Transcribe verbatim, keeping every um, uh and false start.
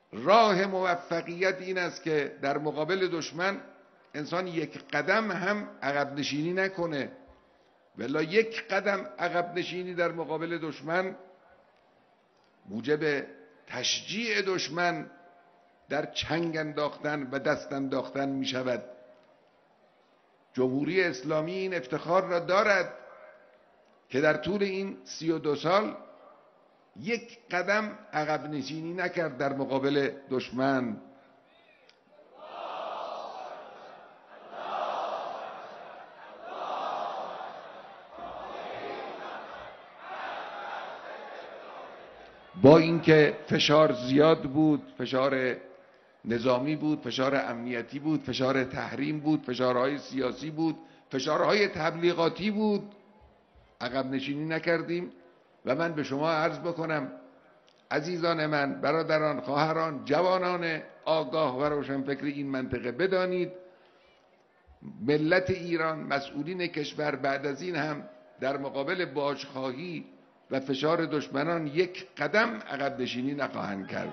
راه موفقیت این است که در مقابل دشمن انسان یک قدم هم عقب نشینی نکنه، ولی یک قدم عقب نشینی در مقابل دشمن موجب تشجیع دشمن در چنگ انداختن و دست انداختن می شود. جمهوری اسلامی این افتخار را دارد که در طول این سی و دو سال یک قدم عقب نشینی نکرد در مقابل دشمن. با اینکه فشار زیاد بود، فشار نظامی بود، فشار امنیتی بود، فشار تحریم بود، فشارهای سیاسی بود، فشارهای تبلیغاتی بود، عقب نشینی نکردیم. و من به شما عرض بکنم عزیزان من، برادران، خواهران، جوانان آگاه و روشنفکر این منطقه، بدانید ملت ایران، مسئولین کشور بعد از این هم در مقابل بازخواهی و فشار دشمنان یک قدم عقب نشینی نخواهند کرد.